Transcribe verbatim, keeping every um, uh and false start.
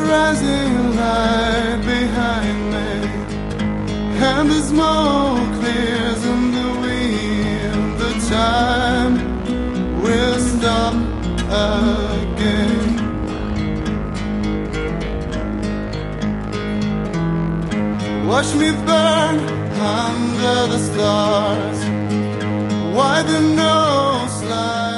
rising light behind me, and the smoke clears in the wind. The time will stop again. Watch me burn under the stars, why the nose slide.